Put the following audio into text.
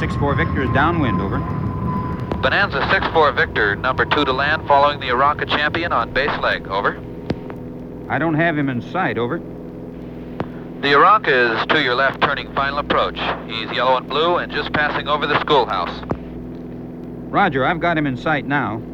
6-4 Victor is downwind, over. Bonanza 6-4 Victor, number 2 to land following the Aranca champion on base leg, over. I don't have him in sight, over. The Aranca is to your left turning final approach. He's yellow and blue and just passing over the schoolhouse. Roger, I've got him in sight now.